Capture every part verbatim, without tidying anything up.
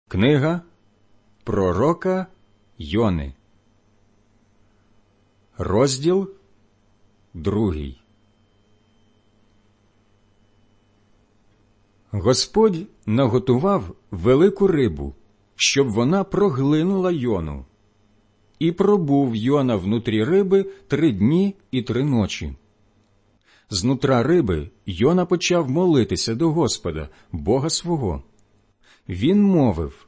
Книга пророка Йони, розділ другий. Господь наготував велику рибу, щоб вона проглинула Йону. І пробув Йона внутрі риби три дні і три ночі. Знутра риби Йона почав молитися до Господа, Бога свого. Він мовив: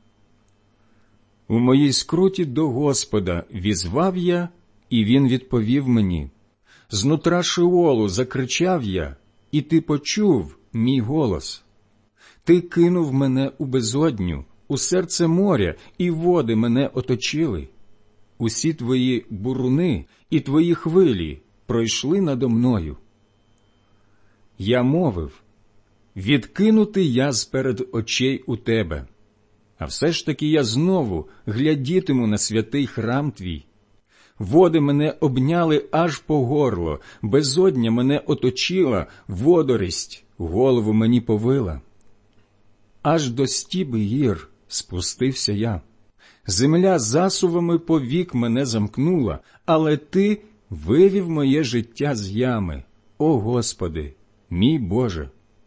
«У моїй скруті до Господа візвав я, і він відповів мені. Знутра Шеолу закричав я, і ти почув мій голос. Ти кинув мене у безодню, у серце моря, і води мене оточили. Усі твої буруни і твої хвилі пройшли надо мною. Я мовив: відкинутий я з-перед очей у тебе. А все ж таки я знову глядітиму на святий храм твій. Води мене обняли аж по горло, безодня мене оточила, водорість голову мені повила. Аж до стіби гір спустився я. Земля засувами повік мене замкнула, але ти вивів моє життя з ями, о Господи, мій Боже.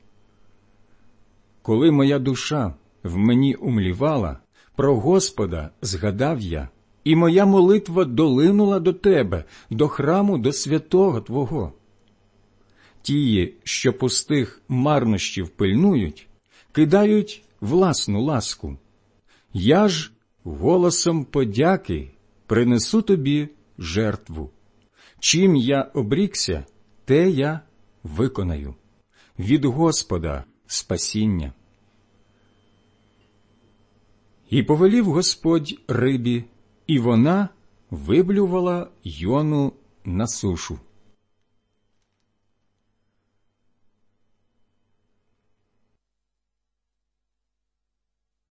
Коли моя душа в мені умлівала, про Господа згадав я, і моя молитва долинула до Тебе, до храму, до святого Твого. Тії, що пустих марнощів пильнують, кидають власну ласку. Я ж голосом подяки принесу Тобі жертву. Чим я обрікся, те я виконаю. Від Господа спасіння». І повелів Господь рибі, і вона виблювала Йону на сушу.